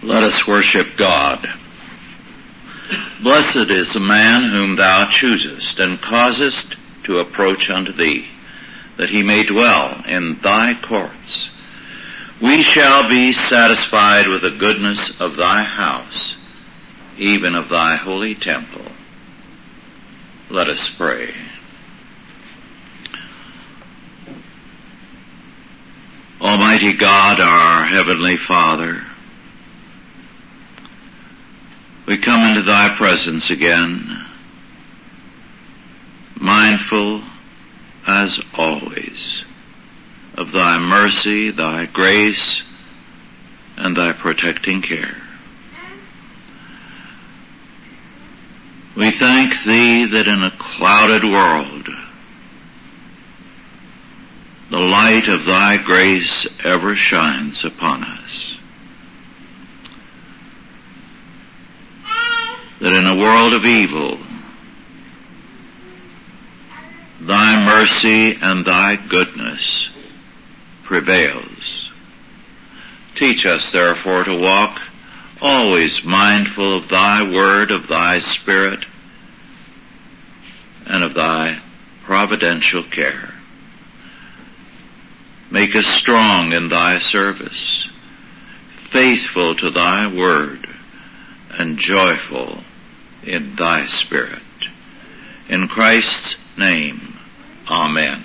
Let us worship God. Blessed is the man whom thou choosest and causest to approach unto thee, that he may dwell in thy courts. We shall be satisfied with the goodness of thy house, even of thy holy temple. Let us pray. Almighty God, our Heavenly Father, we come into thy presence again, mindful as always of thy mercy, thy grace, and thy protecting care. We thank thee that in a clouded world, the light of thy grace ever shines upon us. That in a world of evil, thy mercy and thy goodness prevails. Teach us, therefore, to walk always mindful of thy word, of thy spirit, and of thy providential care. Make us strong in thy service, faithful to thy word, and joyful in thy spirit. In Christ's name, amen.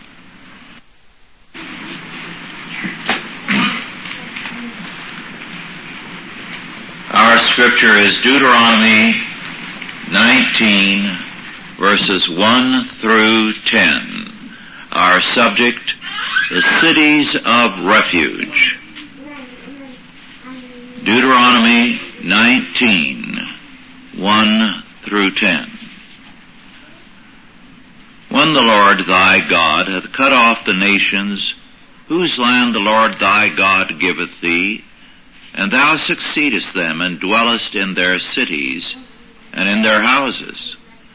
Our scripture is Deuteronomy 19, verses 1 through 10. Our subject, the cities of refuge. Deuteronomy 19, 1 through 10. When the Lord thy God hath cut off the nations, whose land the Lord thy God giveth thee, and thou succeedest them, and dwellest in their cities, and in their houses,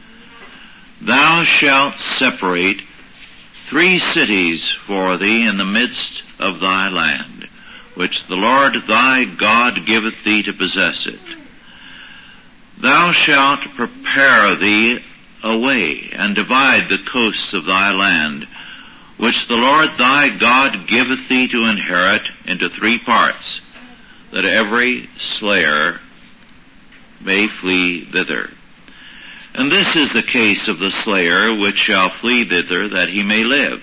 thou shalt separate 3 cities for thee in the midst of thy land, which the Lord thy God giveth thee to possess it. Thou shalt prepare thee a way, and divide the coasts of thy land, which the Lord thy God giveth thee to inherit, into 3 parts, that every slayer may flee thither. And this is the case of the slayer which shall flee thither, that he may live.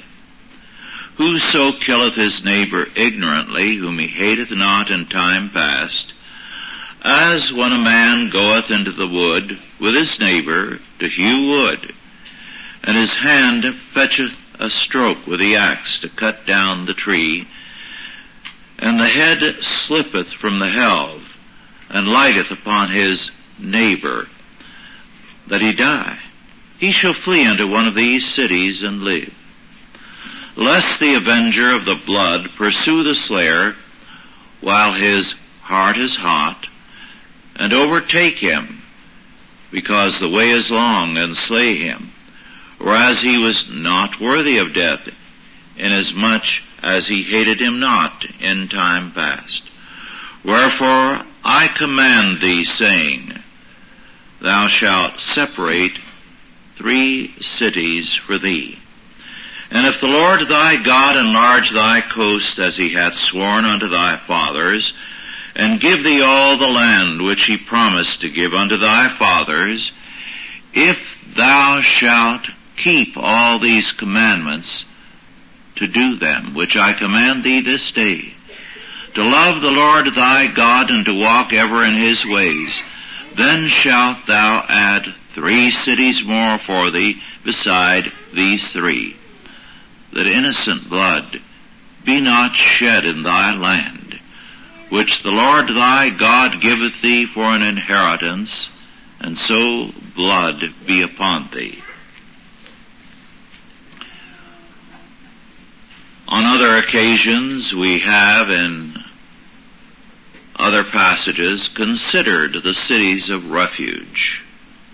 Whoso killeth his neighbor ignorantly, whom he hateth not in time past, as when a man goeth into the wood with his neighbor to hew wood, and his hand fetcheth a stroke with the axe to cut down the tree, and the head slippeth from the helve, and lighteth upon his neighbor, that he die, he shall flee unto one of these cities and live. Lest the avenger of the blood pursue the slayer while his heart is hot, and overtake him, because the way is long, and slay him, whereas he was not worthy of death, inasmuch as he hated him not in time past. Wherefore I command thee, saying, thou shalt separate 3 cities for thee. And if the Lord thy God enlarge thy coast as he hath sworn unto thy fathers, and give thee all the land which he promised to give unto thy fathers, if thou shalt keep all these commandments to do them, which I command thee this day, to love the Lord thy God, and to walk ever in his ways, then shalt thou add 3 cities more for thee beside these 3, that innocent blood be not shed in thy land, which the Lord thy God giveth thee for an inheritance, and so blood be upon thee. On other occasions we have in other passages considered the cities of refuge.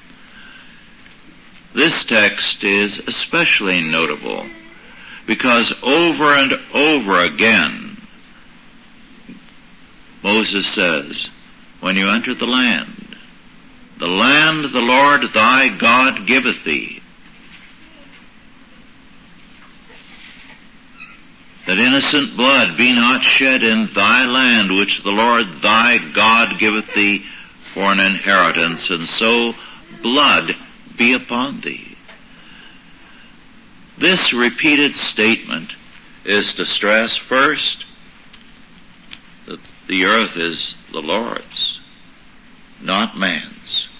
This text is especially notable because over and over again Moses says, when you enter the land the Lord thy God giveth thee, that innocent blood be not shed in thy land, which the Lord thy God giveth thee for an inheritance, and so blood be upon thee. This repeated statement is to stress first that the earth is the Lord's, not man's.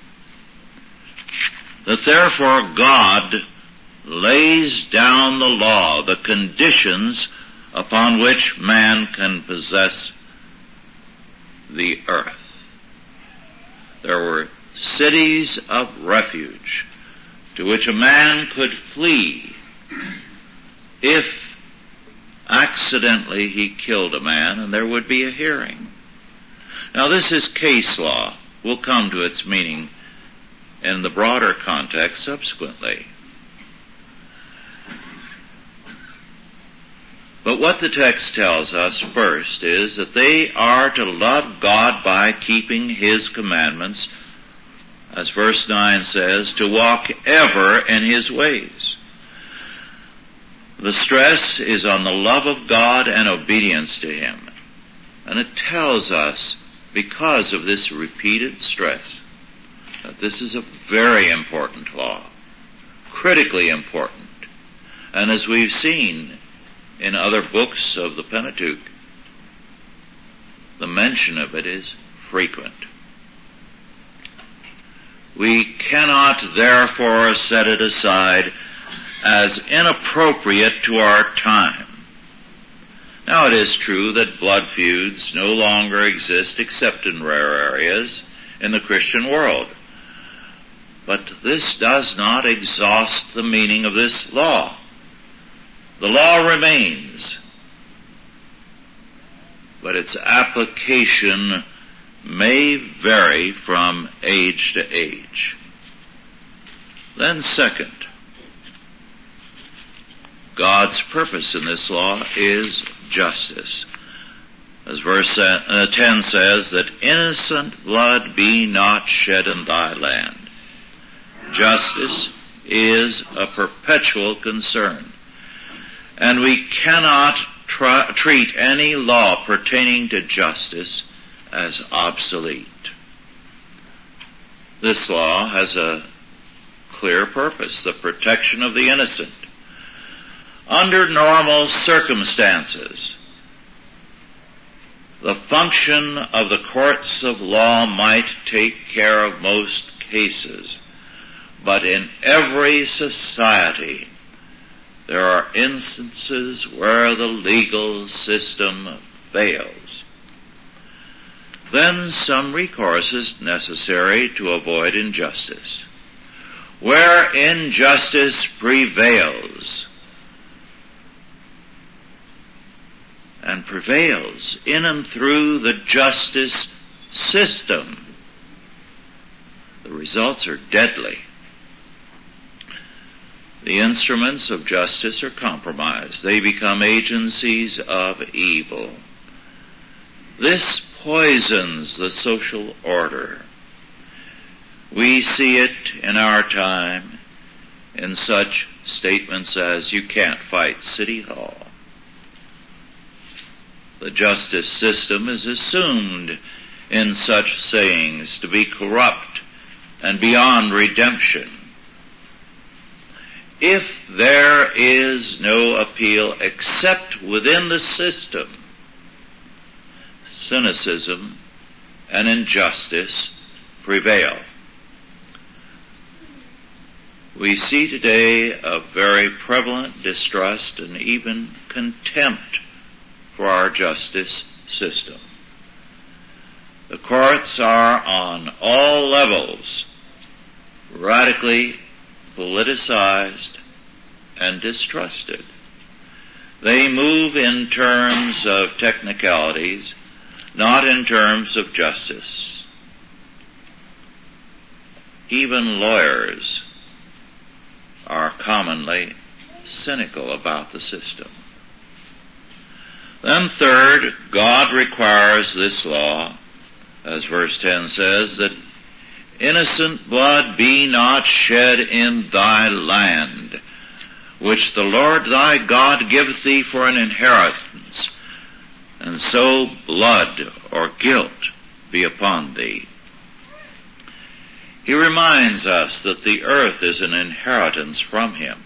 That therefore God lays down the law, the conditions upon which man can possess the earth. There were cities of refuge to which a man could flee if accidentally he killed a man, and there would be a hearing. Now this is case law. We'll come to its meaning in the broader context subsequently. But what the text tells us first is that they are to love God by keeping His commandments, as verse 9 says, to walk ever in His ways. The stress is on the love of God and obedience to Him. And it tells us, because of this repeated stress, that this is a very important law, critically important. And as we've seen in other books of the Pentateuch, the mention of it is frequent. We cannot therefore set it aside as inappropriate to our time. Now it is true that blood feuds no longer exist except in rare areas in the Christian world. But this does not exhaust the meaning of this law. The law remains, but its application may vary from age to age. Then second, God's purpose in this law is justice. As verse 10 says, that innocent blood be not shed in thy land. Justice is a perpetual concern. And we cannot treat any law pertaining to justice as obsolete. This law has a clear purpose, the protection of the innocent. Under normal circumstances, the function of the courts of law might take care of most cases, but in every society there are instances where the legal system fails. Then some recourse is necessary to avoid injustice. Where injustice prevails, and prevails in and through the justice system, the results are deadly. The instruments of justice are compromised. They become agencies of evil. This poisons the social order. We see it in our time in such statements as, you can't fight City Hall. The justice system is assumed in such sayings to be corrupt and beyond redemption. If there is no appeal except within the system, cynicism and injustice prevail. We see today a very prevalent distrust and even contempt for our justice system. The courts are on all levels radically politicized and distrusted. They move in terms of technicalities, not in terms of justice. Even lawyers are commonly cynical about the system. Then third, God requires this law, as verse 10 says, that innocent blood be not shed in thy land, which the Lord thy God giveth thee for an inheritance, and so blood or guilt be upon thee. He reminds us that the earth is an inheritance from him.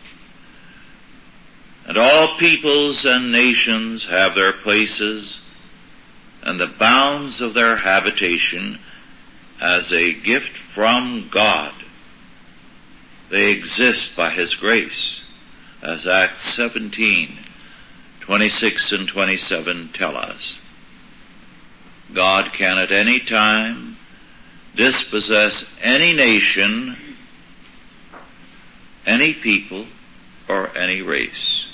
And all peoples and nations have their places and the bounds of their habitation as a gift from God. They exist by his grace, as Acts 17:26 and 27 tell us. God can at any time dispossess any nation, any people, or any race.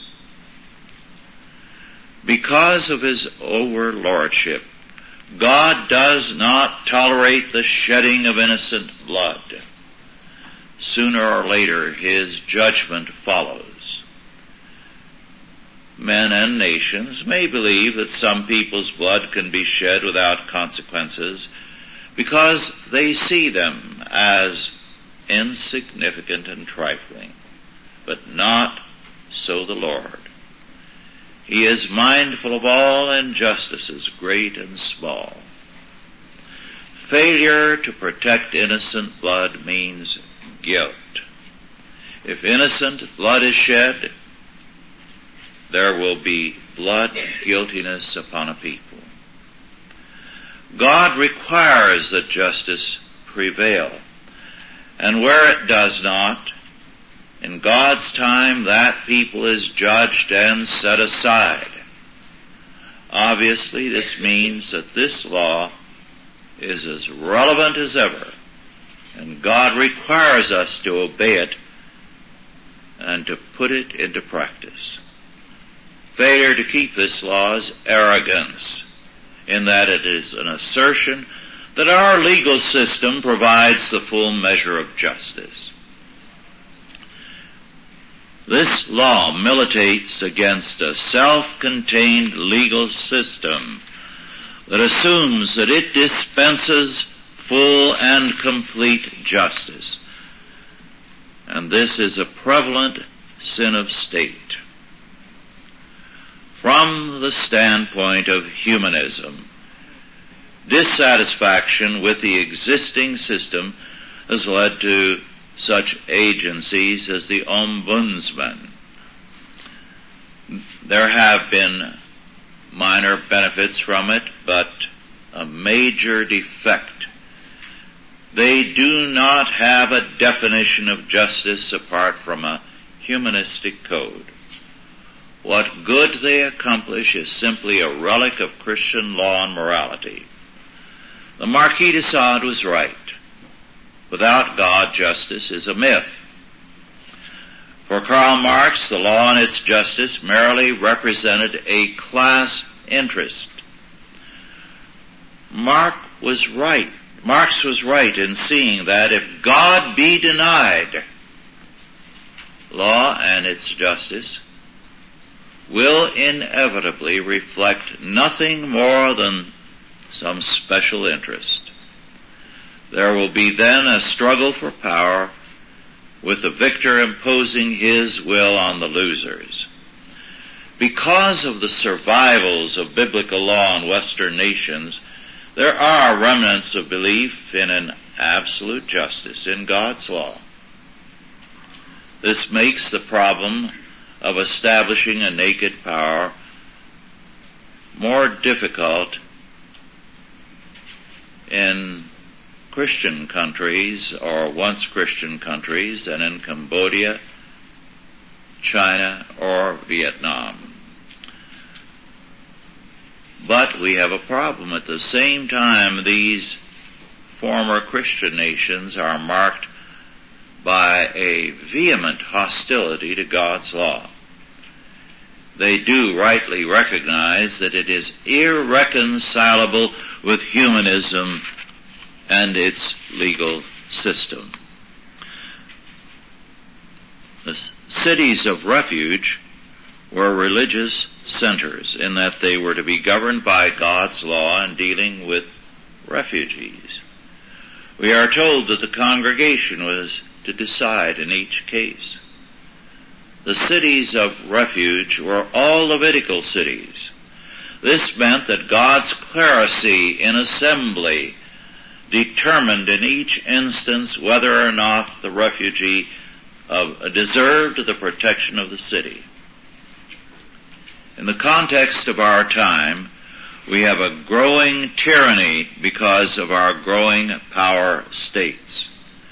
Because of his overlordship, God does not tolerate the shedding of innocent blood. Sooner or later, his judgment follows. Men and nations may believe that some people's blood can be shed without consequences because they see them as insignificant and trifling, but not so the Lord. He is mindful of all injustices, great and small. Failure to protect innocent blood means guilt. If innocent blood is shed, there will be blood guiltiness upon a people. God requires that justice prevail, and where it does not, in God's time, that people is judged and set aside. Obviously, this means that this law is as relevant as ever, and God requires us to obey it and to put it into practice. Failure to keep this law is arrogance, in that it is an assertion that our legal system provides the full measure of justice. This law militates against a self-contained legal system that assumes that it dispenses full and complete justice. And this is a prevalent sin of state. From the standpoint of humanism, dissatisfaction with the existing system has led to such agencies as the Ombudsman. There have been minor benefits from it, but a major defect. They do not have a definition of justice apart from a humanistic code. What good they accomplish is simply a relic of Christian law and morality. The Marquis de Sade was right. Without God, justice is a myth. For Karl Marx, the law and its justice merely represented a class interest. Marx was right in seeing that if God be denied, law and its justice will inevitably reflect nothing more than some special interest. There will be then a struggle for power, with the victor imposing his will on the losers. Because of the survivals of biblical law in Western nations, there are remnants of belief in an absolute justice in God's law. This makes the problem of establishing a naked power more difficult in Christian countries, or once Christian countries, than in Cambodia, China, or Vietnam. But we have a problem. At the same time, these former Christian nations are marked by a vehement hostility to God's law. They do rightly recognize that it is irreconcilable with humanism and its legal system. The cities of refuge were religious centers in that they were to be governed by God's law in dealing with refugees. We are told that the congregation was to decide in each case. The cities of refuge were all Levitical cities. This meant that God's clerisy in assembly determined in each instance whether or not the refugee deserved the protection of the city. In the context of our time, we have a growing tyranny because of our growing power states.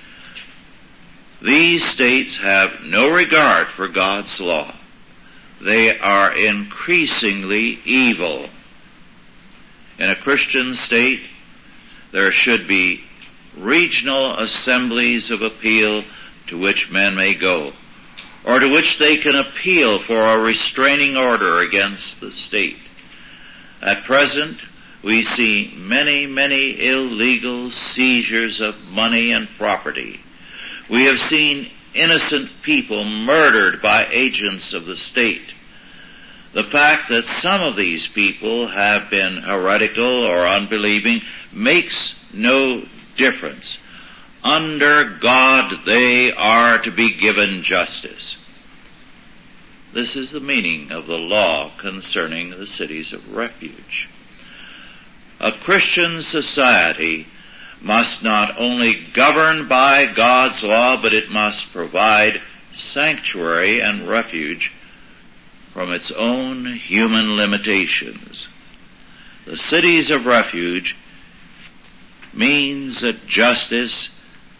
These states have no regard for God's law. They are increasingly evil. In a Christian state, there should be regional assemblies of appeal to which men may go, or to which they can appeal for a restraining order against the state. At present, we see many, many illegal seizures of money and property. We have seen innocent people murdered by agents of the state. The fact that some of these people have been heretical or unbelieving makes no difference. Under God, they are to be given justice. This is the meaning of the law concerning the cities of refuge. A Christian society must not only govern by God's law, but it must provide sanctuary and refuge from its own human limitations. The cities of refuge means that justice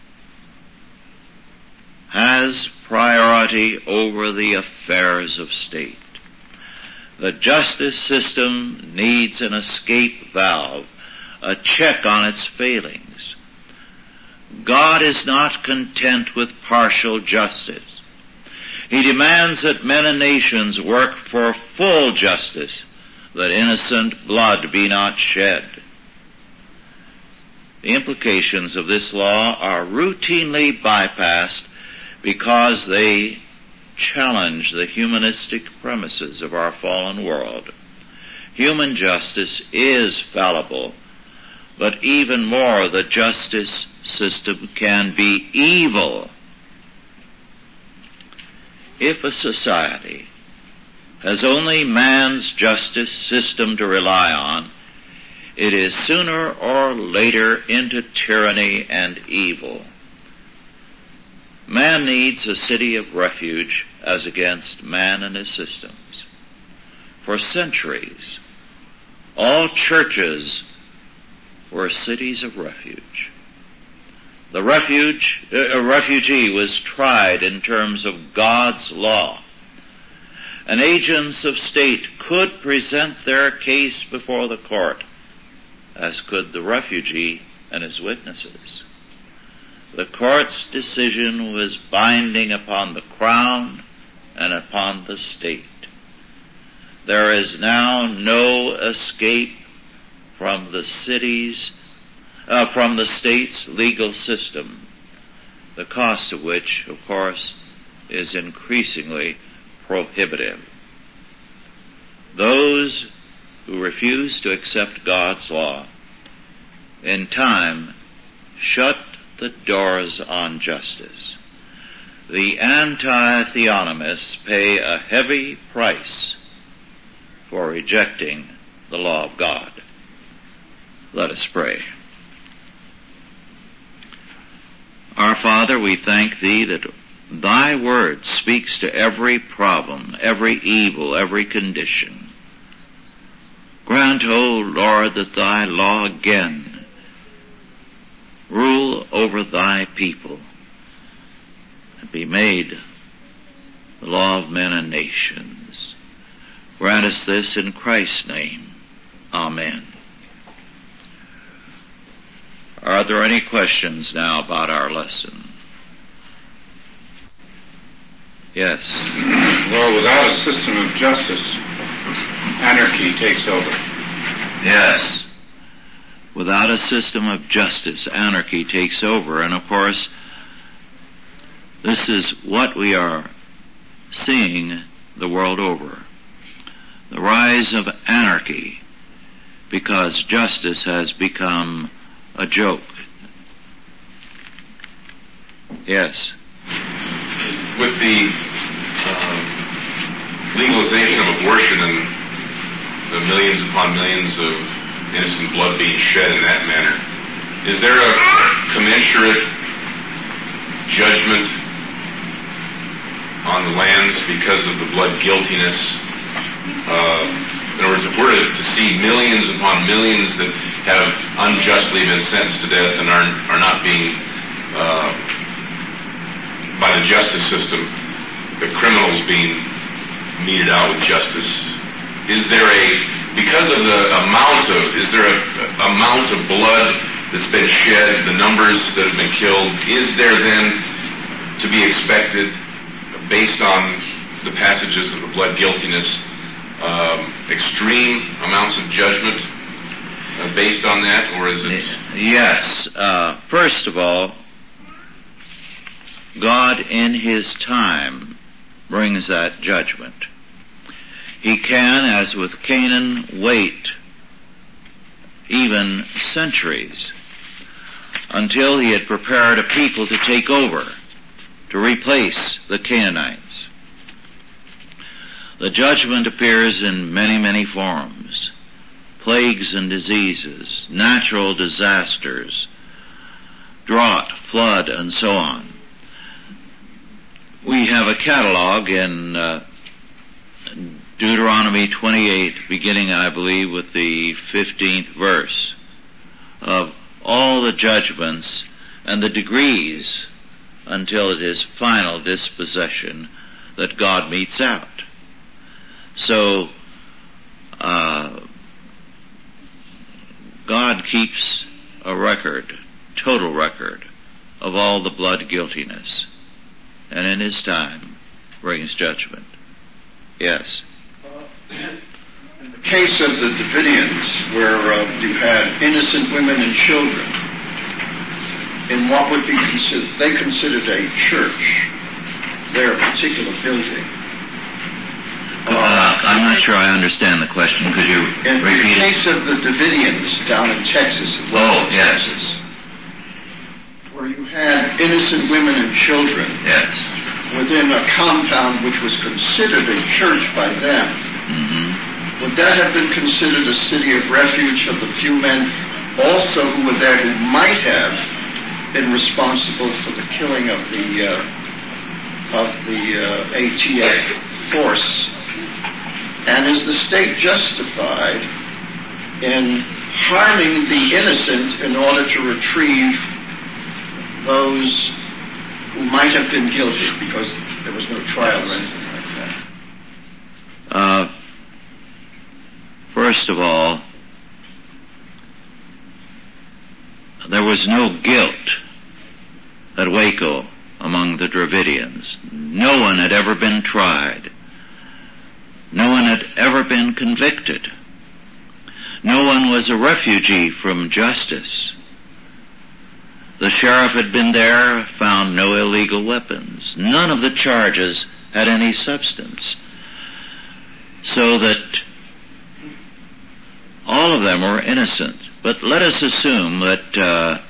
has priority over the affairs of state. The justice system needs an escape valve, a check on its failings. God is not content with partial justice. He demands that men and nations work for full justice, that innocent blood be not shed. The implications of this law are routinely bypassed because they challenge the humanistic premises of our fallen world. Human justice is fallible, but even more, the justice system can be evil. If a society has only man's justice system to rely on, it is sooner or later into tyranny and evil. Man needs a city of refuge as against man and his systems. For centuries, all churches were cities of refuge. The refugee was tried in terms of God's law, and agents of state could present their case before the court, as could the refugee and his witnesses. The court's decision was binding upon the crown and upon the state. There is now no escape from the state's legal system, the cost of which, of course, is increasingly prohibitive. Those who refuse to accept God's law, in time, shut the doors on justice. The anti-theonomists pay a heavy price for rejecting the law of God. Let us pray. Our Father, we thank Thee that Thy Word speaks to every problem, every evil, every condition. Grant, O Lord, that Thy law again rule over Thy people and be made the law of men and nations. Grant us this in Christ's name. Amen. Are there any questions now about our lesson? Yes. Well, without a system of justice, anarchy takes over. Yes. Without a system of justice, anarchy takes over. And of course, this is what we are seeing the world over. the rise of anarchy, because justice has become a joke. Yes. With the legalization of abortion and the millions upon millions of innocent blood being shed in that manner, is there a commensurate judgment on the lands because of the blood guiltiness? In other words, if we're to see millions upon millions that have unjustly been sentenced to death and are not being, by the justice system, the criminals being meted out with justice, is there a amount of blood that's been shed, the numbers that have been killed, is there then to be expected, based on the passages of the blood guiltiness, extreme amounts of judgment based on that, or is it? Yes. First of all, God in His time brings that judgment. He can, as with Canaan, wait even centuries until He had prepared a people to take over, to replace the Canaanites. The judgment appears in many, many forms. Plagues and diseases, natural disasters, drought, flood, and so on. We have a catalog in Deuteronomy 28, beginning, I believe, with the 15th verse, of all the judgments and the degrees until it is final dispossession that God metes out. So, God keeps a record, total record, of all the blood guiltiness, and in His time brings judgment. Yes. In the case of the Davidians, where you had innocent women and children, in what would be considered, they considered a church, their particular building. I'm not sure I understand the question. Could you repeat it? In the case of the Davidians down in Texas, Texas, where you had innocent women and children, yes, within a compound which was considered a church by them, would that have been considered a city of refuge of the few men also who were there who might have been responsible for the killing of the ATF force? And is the state justified in harming the innocent in order to retrieve those who might have been guilty because there was no trial or anything like that? First of all, there was no guilt at Waco among the Dravidians. No one had ever been tried. No one had ever been convicted. No one was a refugee from justice. The sheriff had been there, found no illegal weapons. None of the charges had any substance. So that all of them were innocent. But let us assume that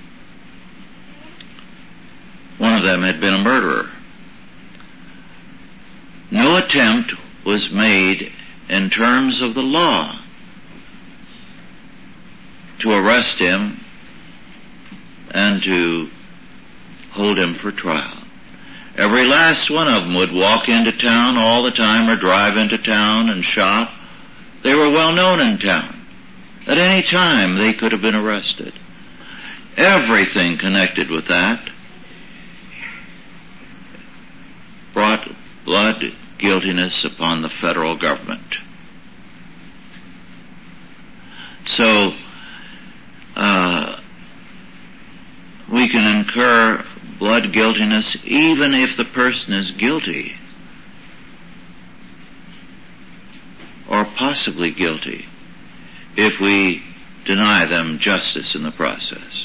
one of them had been a murderer. No attempt was made in terms of the law to arrest him and to hold him for trial. Every last one of them would walk into town all the time or drive into town and shop. They were well known in town. At any time they could have been arrested. Everything connected with that brought blood guiltiness upon the federal government. So, we can incur blood guiltiness even if the person is guilty or possibly guilty if we deny them justice in the process.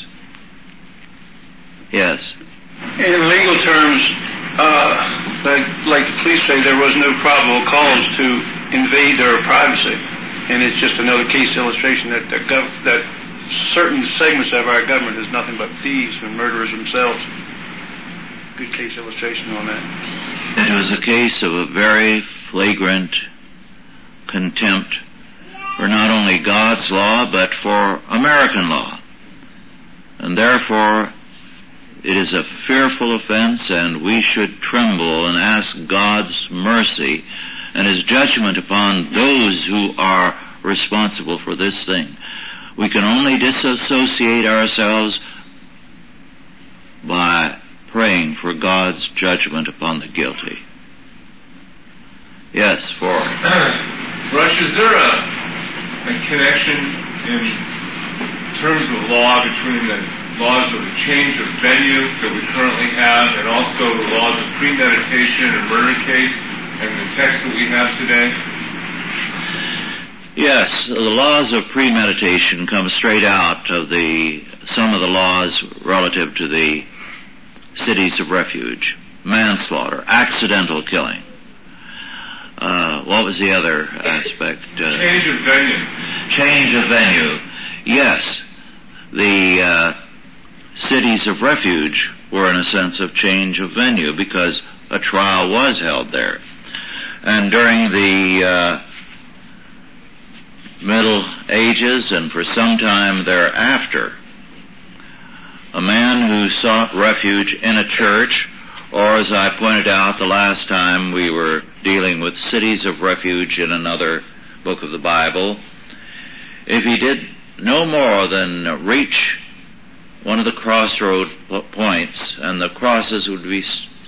Yes? In legal terms, like the police say, there was no probable cause to invade their privacy. And it's just another case illustration that that certain segments of our government is nothing but thieves and murderers themselves. Good case illustration on that. It was a case of a very flagrant contempt for not only God's law, but for American law. And therefore, it is a fearful offense, and we should tremble and ask God's mercy and His judgment upon those who are responsible for this thing. We can only disassociate ourselves by praying for God's judgment upon the guilty. Yes, Rush, is there a connection in terms of law between the laws of the change of venue that we currently have and also the laws of premeditation and murder case and the text that we have today? Yes, the laws of premeditation come straight out of some of the laws relative to the cities of refuge, manslaughter, accidental killing. What was the other aspect? Change of venue. Change of venue. Yes, the cities of refuge were in a sense of change of venue because a trial was held there. And during the Middle Ages and for some time thereafter, a man who sought refuge in a church, or as I pointed out the last time we were dealing with cities of refuge in another book of the Bible, if he did no more than reach one of the crossroad points, and the crosses would be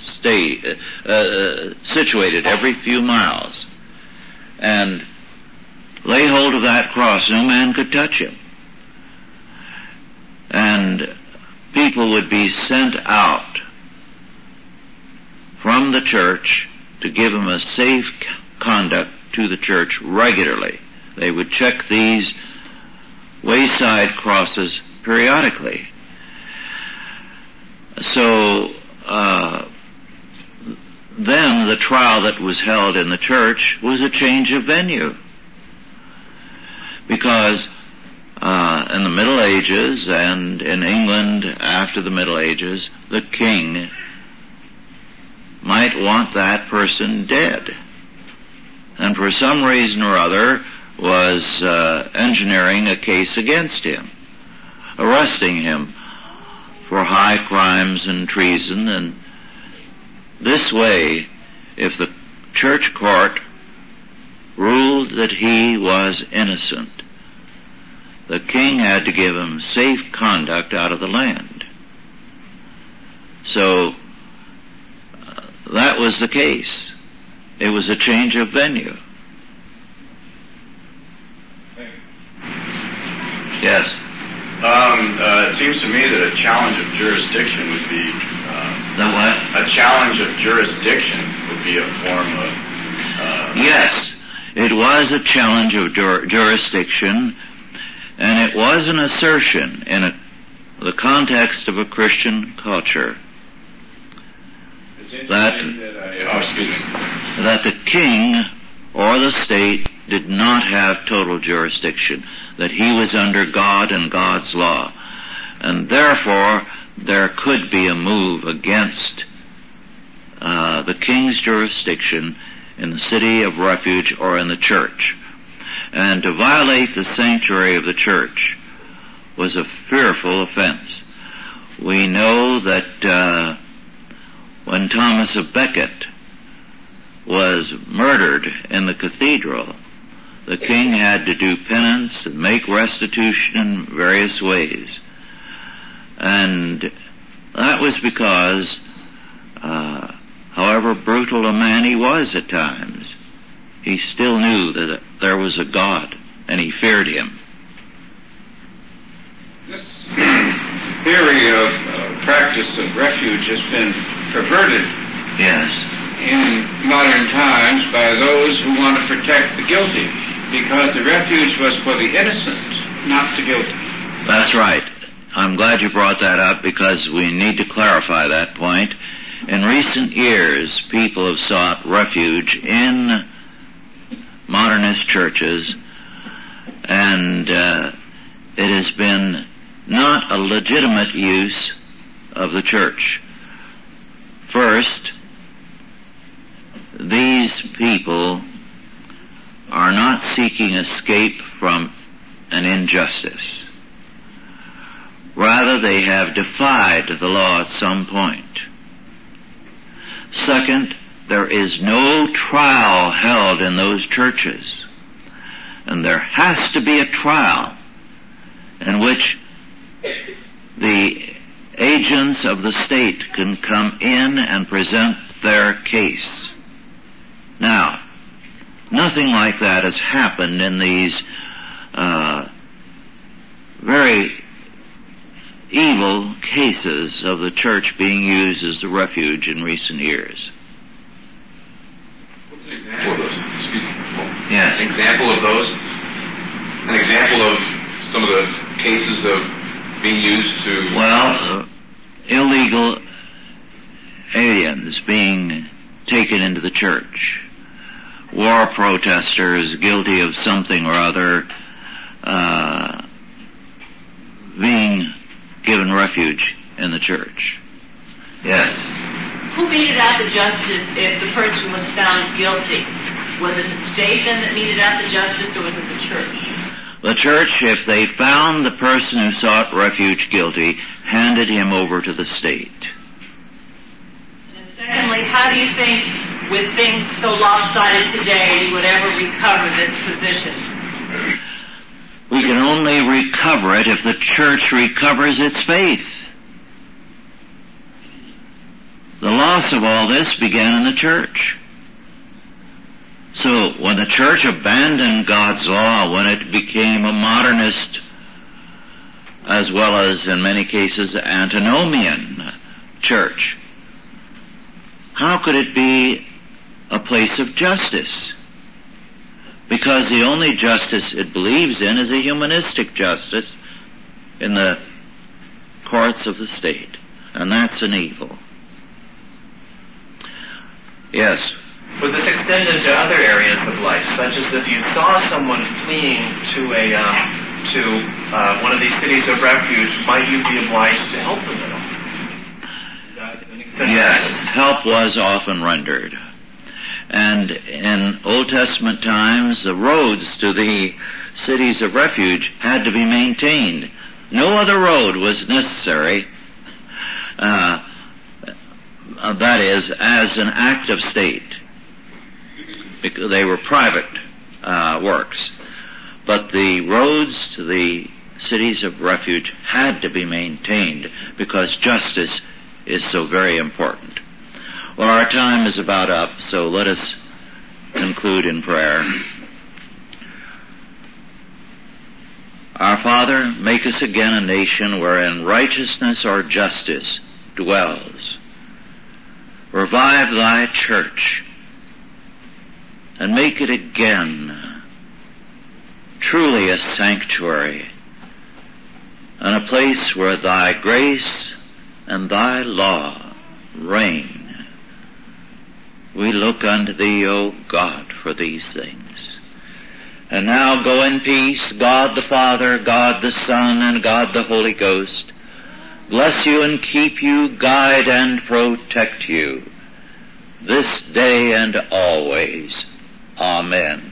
situated every few miles, and lay hold of that cross, no man could touch him. And people would be sent out from the church to give him a safe conduct to the church regularly. They would check these wayside crosses periodically. So then the trial that was held in the church was a change of venue. Because in the Middle Ages and in England after the Middle Ages, the king might want that person dead. And for some reason or other was engineering a case against him, arresting him for high crimes and treason. And this way, if the church court ruled that he was innocent, the king had to give him safe conduct out of the land. So that was the case. It was a change of venue. Yes. It seems to me that a challenge of jurisdiction would be The what? A challenge of jurisdiction would be a form of Yes, it was a challenge of jurisdiction, and it was an assertion in the context of a Christian culture that the king or the state did not have total jurisdiction, that he was under God and God's law, and therefore there could be a move against the king's jurisdiction in the city of refuge or in the church. And to violate the sanctuary of the church was a fearful offense. We know that when Thomas of Becket was murdered in the cathedral, the king had to do penance and make restitution in various ways. And that was because, however brutal a man he was at times, he still knew that there was a God, and he feared him. This theory of practice of refuge has been perverted in modern times by those who want to protect the guilty, because the refuge was for the innocent, not the guilty. That's right. I'm glad you brought that up, because we need to clarify that point. In recent years, people have sought refuge in modernist churches, and it has been not a legitimate use of the church. First, these people are not seeking escape from an injustice. Rather, they have defied the law at some point. Second, there is no trial held in those churches. And there has to be a trial in which the agents of the state can come in and present their case. Now, nothing like that has happened in these very evil cases of the church being used as a refuge in recent years. What's an example of those? Excuse me. Yes. An example of those? An example of some of the cases of being used to... Well, illegal aliens being taken into the church. War protesters guilty of something or other being given refuge in the church. Yes. Who meted out the justice if the person was found guilty? Was it the state then that meted out the justice, or was it the church? The church, if they found the person who sought refuge guilty, handed him over to the state. And secondly, how do you think, with things so lopsided today, you would ever recover this position? We can only recover it if the church recovers its faith. The loss of all this began in the church. So when the church abandoned God's law, when it became a modernist, as well as in many cases antinomian church, how could it be a place of justice? Because the only justice it believes in is a humanistic justice in the courts of the state. And that's an evil. Yes. Would this extend into other areas of life, such as if you saw someone fleeing to one of these cities of refuge, might you be obliged to help them at all? Yes, help was often rendered. And in Old Testament times, the roads to the cities of refuge had to be maintained. No other road was necessary, that is, as an act of state. Because they were private works. But the roads to the cities of refuge had to be maintained because justice is so very important. Well, our time is about up, so let us conclude in prayer. Our Father, make us again a nation wherein righteousness or justice dwells. Revive thy church and make it again truly a sanctuary and a place where thy grace and thy law reign. We look unto thee, O God, for these things. And now go in peace, God the Father, God the Son, and God the Holy Ghost. Bless you and keep you, guide and protect you, this day and always. Amen.